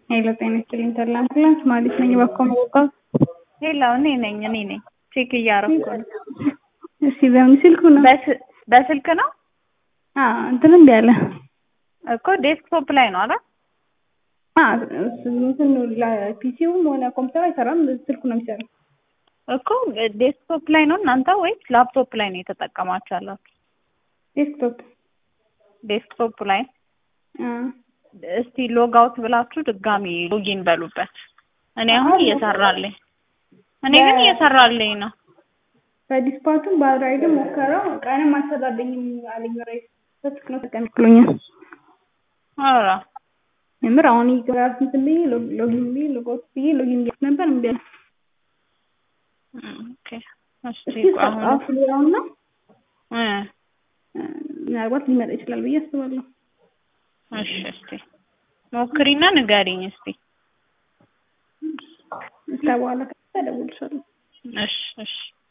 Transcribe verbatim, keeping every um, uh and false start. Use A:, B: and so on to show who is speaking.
A: ሄሎ ጤና ይስጥልኝ ተላም ክላስ ማለት ነኝ በኮምቦካ
B: ሄሎ እኔ ነኝ እኔ ነኝ ቼክ እያረኩ ነው።
A: እሺ በምን ስልኩ ነው?
B: በስ በስልክ ነው?
A: አዎ እንትን እንደ ያለ
B: እኮ ዴስክቶፕ ላይ ነው አይደል?
A: አዎ እንትን ፒሲውም ሆነ ኮምፒውተር አይሰራም ስልኩ ነው የሚሰራው።
B: እኮ ዴስክቶፕ ላይ ነው እናንተ ወይስ ላፕቶፕ ላይ ነው የተጠቀማችሁ ያላችሁ?
A: ዴስክቶፕ
B: ዴስክቶፕ ላይ
A: አ
B: እስቲ ሎግ አውት ብላችሁ ድጋሚ ሎጊን በሉበት። እኔ አሁን እየሰራልኝ እኔ ግን እየሰራልኝ ነው።
A: በዲስፓቱም ባራይድ ሞከረው ቀንም አሰራልኝም አለኝ ራይት ስልክ ነው ተቀምጥሎኛል።
B: አራ
A: የምር አሁን ይገራስ እንትን ሎጊን ቢ ሎግ አውት ቢ ሎጊን ቢ ነበር እንዴ?
B: ኦኬ እሺ አሁን
A: አፍሊያውና
B: እ
A: ምናልባት ሊመጣ ይችላል ብዬ አስባለሁ።
B: እሺ እስቲ ሞክሪና ንገሪኝ እስቲ።
A: እስከ በኋላ ከተደውልሻለሁ።
B: እሺ እሺ